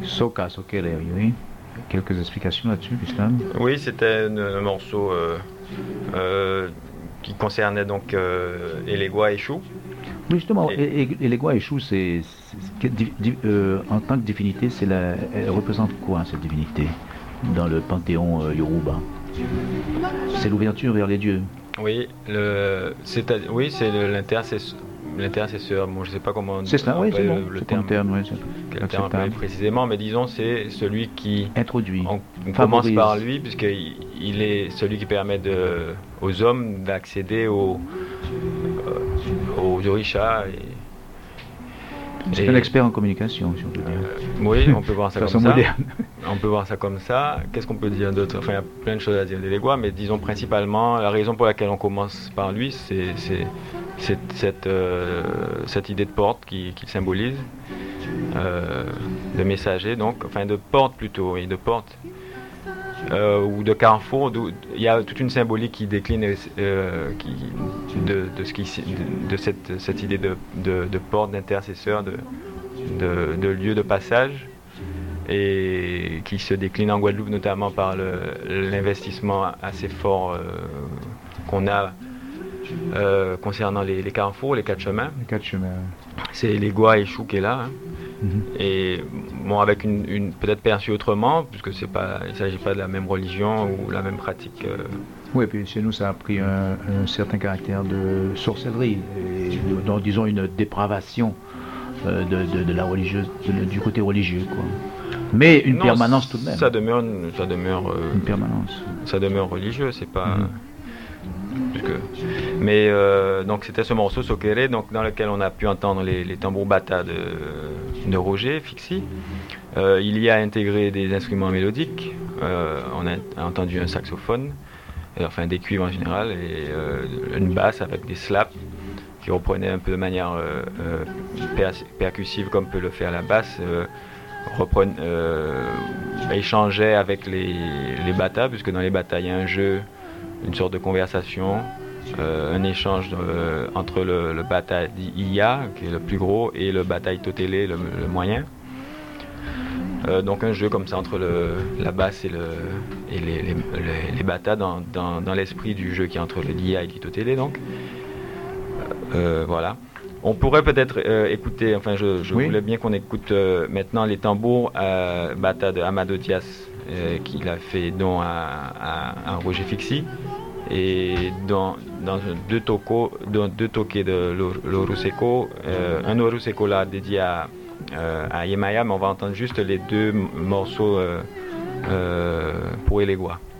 Soca, Sokere, oui. Quelques explications là-dessus, Islam? Oui, c'était un morceau qui concernait donc Elegua et Chou. Oui, justement, Et, et les Guaïchou, en tant que divinité, elle représente quoi, cette divinité, dans le panthéon Yoruba? C'est l'ouverture vers les dieux. oui, oui, c'est l'intercesseur. Bon, je ne sais pas comment C'est cela, oui, c'est employer bon. le C'est comme terme, terme, oui, c'est quel terme employer acceptable. précisément, mais disons c'est celui qui Introduit, on commence par favorise. lui puisqu'il est celui qui permet aux hommes d'accéder aux orishas C'est un et expert en communication, si on peut dire. oui, on peut voir De ça comme façon ça. moderne. On peut voir ça comme ça. Qu'est-ce qu'on peut dire d'autre? Enfin, il y a plein de choses à dire d'Elegua, mais disons principalement, la raison pour laquelle on commence par lui, c'est cette idée de porte qu'il symbolise, de messager, donc, enfin de porte plutôt, oui, de porte, ou de carrefour. Il y a toute une symbolique qui décline de cette idée de porte, d'intercesseur, de lieu de passage, et qui se décline en Guadeloupe notamment par l'investissement assez fort qu'on a concernant les carrefours, les quatre chemins. Les quatre chemins. C'est Elegua et Chou qui est là, hein. Mhm. Et bon, avec une peut-être perçue autrement, puisque il ne s'agit pas de la même religion ou la même pratique. Oui, et puis chez nous, ça a pris un certain caractère de sorcellerie, disons une dépravation de la religieuse, du côté religieux, quoi. Mais une Non, permanence tout de même. Ça demeure, Une permanence. ça demeure religieux, c'est pas. Mhm. Mais donc c'était ce morceau Sokere, donc dans lequel on a pu entendre les tambours bata de Roger Fixi. Il y a intégré des instruments mélodiques. On a entendu un saxophone, enfin des cuivres en général, et une basse avec des slaps qui reprenaient un peu de manière percussive comme peut le faire la basse. Échangeait avec les batas, puisque dans les batas il y a un jeu, une sorte de conversation, un échange entre le bata Iya, qui est le plus gros, et le bata Itotele, le moyen. Donc un jeu comme ça entre la basse et les batas dans l'esprit du jeu qui est entre le Iya et l'Itotele, donc. Voilà. On pourrait peut-être écouter, enfin je Oui. voulais bien qu'on écoute maintenant les tambours bata de Amado Diaz, qu'il a fait don à Roger Fixi, et dans deux toqués de l'Oru Seco, un Oru Seco là dédié à Yemaya, mais on va entendre juste les deux morceaux pour Elegua.